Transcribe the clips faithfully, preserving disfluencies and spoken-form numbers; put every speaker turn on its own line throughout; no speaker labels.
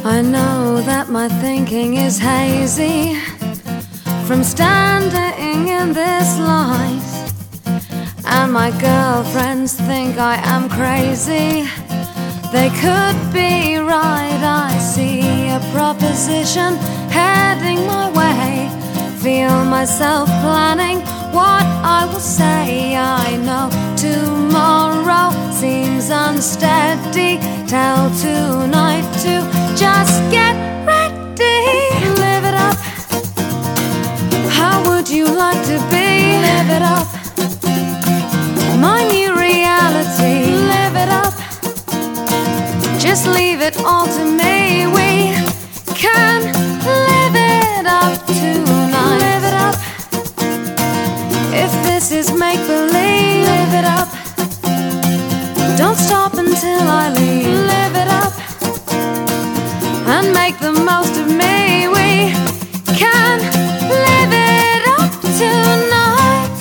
I know that my thinking is hazy from standing in this light, and my girlfriends think I am crazy. They could be right. I see a proposition heading my way, feel myself planning what I will say. I know tomorrow seems unsteady. Tell tonight to just get ready. Live it up. How would you like to be? Live it up. My new reality. Live it up. Just leave it all to me. We can live it up tonight. Live it up. If this is make-believe, live it up. Don't stop until I leave. Live it up and make the most of me. We can live it up tonight.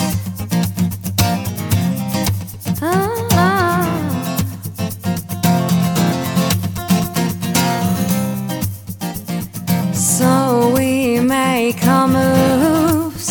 Oh. So we make our moves,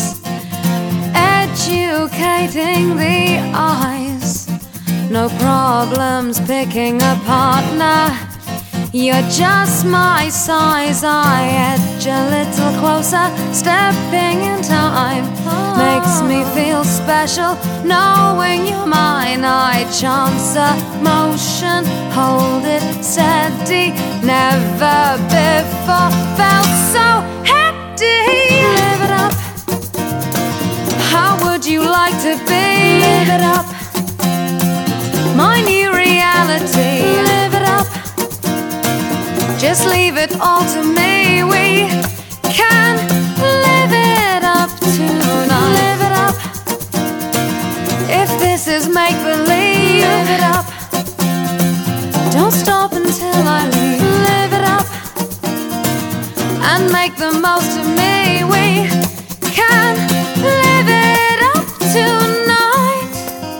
educating the eyes. No problems picking a partner. You're just my size. I edge a little closer, stepping in time. Makes me feel special knowing you're mine. I chance a motion, hold it steady. Never before felt so heady. Live it up. How would you like to be? Live it up. My new reality. Live it up. Just leave it all to me. We can live it up tonight. Live it up. If this is make-believe, live it up. Don't stop until I leave. Live it up and make the most of me. We can live it up tonight.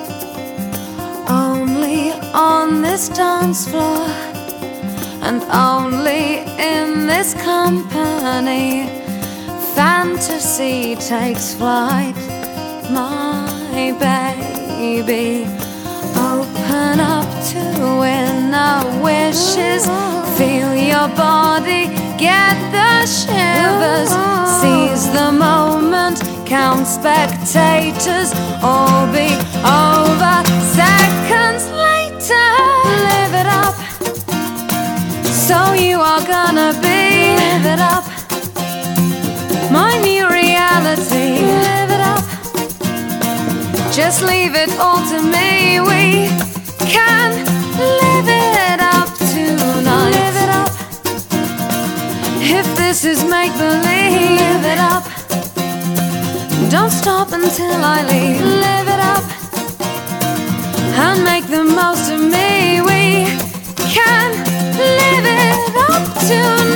Only on this dance floor, and only in this company, fantasy takes flight. My baby, open up to inner wishes. Feel your body, get the shivers. Seize the moment, count spectators. All be over seconds later. Live it up. So you are gonna be. Live it up. My new reality. Live it up. Just leave it all to me. We can live it up tonight. Live it up. If this is make-believe, live it up. Don't stop until I leave. Live it up and make the most of me. We can live it up tonight.